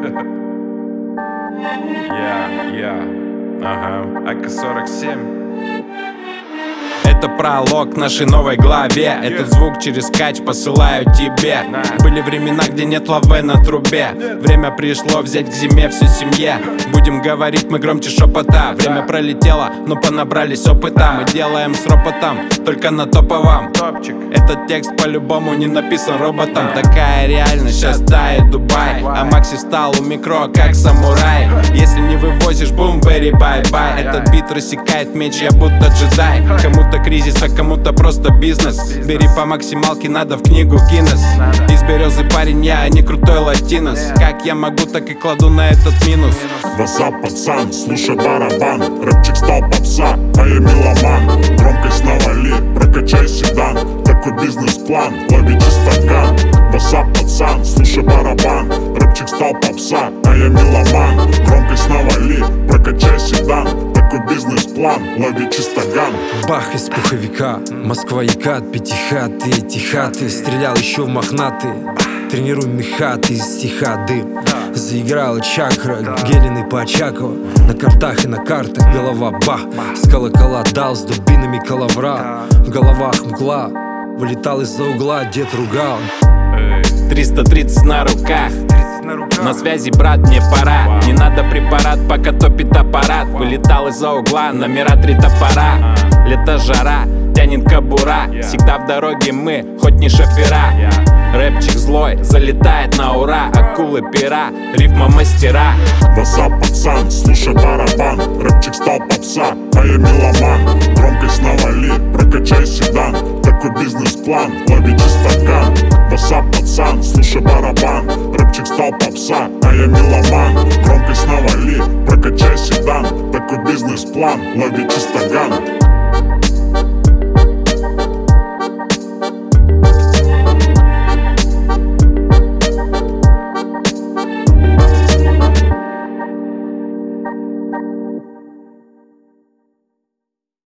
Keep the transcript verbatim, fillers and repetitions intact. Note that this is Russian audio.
Я, я, ага, АК сорок семь. Это пролог к нашей новой главе. Этот звук через кач посылаю тебе. Были времена, где нет лавы на трубе. Время пришло взять к зиме всю семье. Будем говорить мы громче шепота. Время пролетело, но понабрались опыта. Мы делаем с ропотом, только на топовом. Этот текст по-любому не написан роботом. Такая реальность, сейчас тает Дубай. А Макси стал у микро, как самурай. Если не вывозишь, бум, бери, бай-бай. Этот бит рассекает меч, я будто джедай. Кому-то кризис, а кому-то просто бизнес. Бери по максималке, надо в книгу Гиннес. Из березы парень я, а не крутой латинос. Как я могу, так и кладу на этот минус. Васап, пацан, слушай барабан. Рэпчик стал попса, а я меломан. Громкость навали, прокачай седан. Такой бизнес-план, ловите стакан. Васап, пацан, слушай барабан. Рэпчик стал попса, а я меломан. Громкость навали, прокачай седан. Такой бизнес-план, лови чистоган. Бах из пуховика, Москва Екат, пятихаты, эти хаты. Стрелял еще в мохнатые, тренируй мехаты из стиха дым. Заиграла чакра, Гелины по Очаково. На картах и на картах голова бах. С колокола дал с дубинами коловра. В головах мгла, вылетал из-за угла, дед ругал. Триста тридцать на руках. На связи, брат, мне пора. Не надо препарат, пока топит аппарат. Вылетал из-за угла, номера три топора. Лето, жара, тянет кобура. Всегда в дороге мы, хоть не шофера. Рэпчик злой, залетает на ура. Акулы пера, рифма мастера. Васап, пацан, слушай барабан. Рэпчик стал попса, а я меломан. Громкость навали, прокачай седан. Такой бизнес-план, ловите стакан. Васап, пацан, слушай барабан. Рэпчик стал попса, а я меломан. Громкость навали, прокачай седан. Такой бизнес-план, ловите стакан.